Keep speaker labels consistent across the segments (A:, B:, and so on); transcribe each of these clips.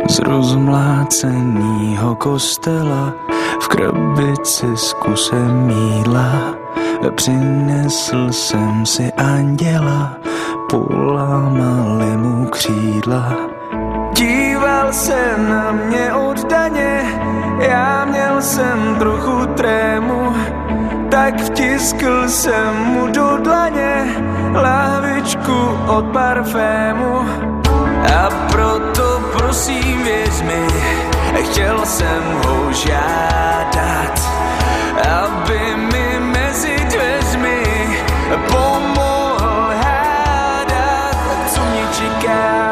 A: z rozmlácenýho kostela v krabici s kusem mýdla. Přinesl jsem si anděla, polámali mu křídla. Díval se na mě oddaně, já měl jsem trochu trému, tak vtiskl jsem mu do dlaně lahvičku od parfému. A proto prosím věř mi, chtěl jsem ho žádat, aby mi mezi dveřmi pomohl hádat, co mě čeká.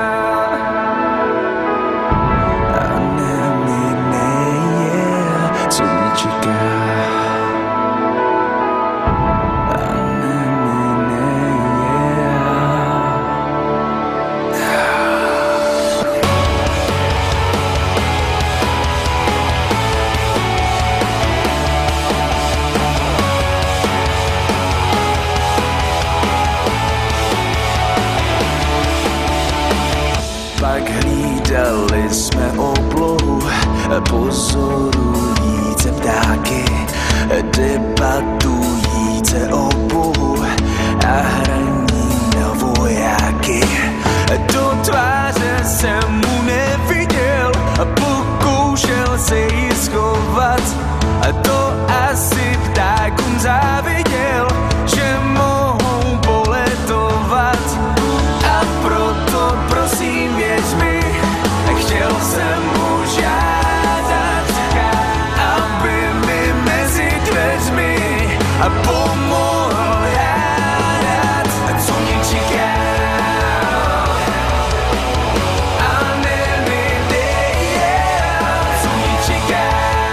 A: A co mě čeká. Pak hlídali jsme oblohu, pozorujíce ptáky, debatujíce o Bohu a hraní na vojáky. Do tváře jsem mu neviděl, pokoušel se jí schovat, to asi ptákům záviděl, že mohou poletovat. A proto prosím věř mi, chtěl jsem mu žádat, aby mi mezi dveřmi pomohl hádat, co mě čeká. A nevidej, co mě čeká.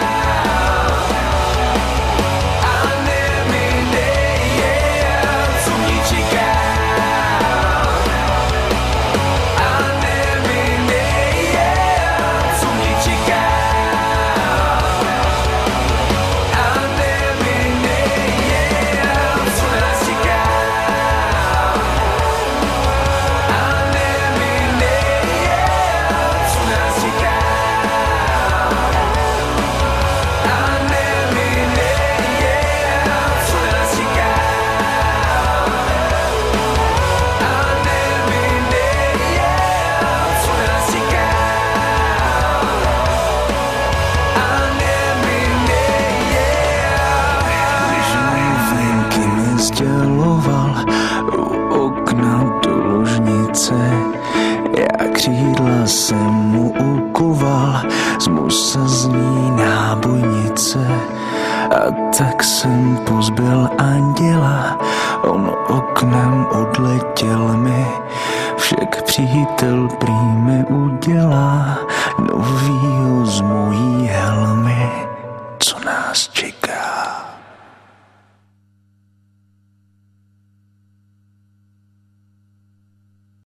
A: A nevidej, co mě čeká. Sděloval u okna do ložnice, já křídla jsem mu ukoval, z musazní nábojnice. A tak jsem pozbyl anděla, on oknem odletěl mi, však přítel prý mi udělá novýho z mojí helmy.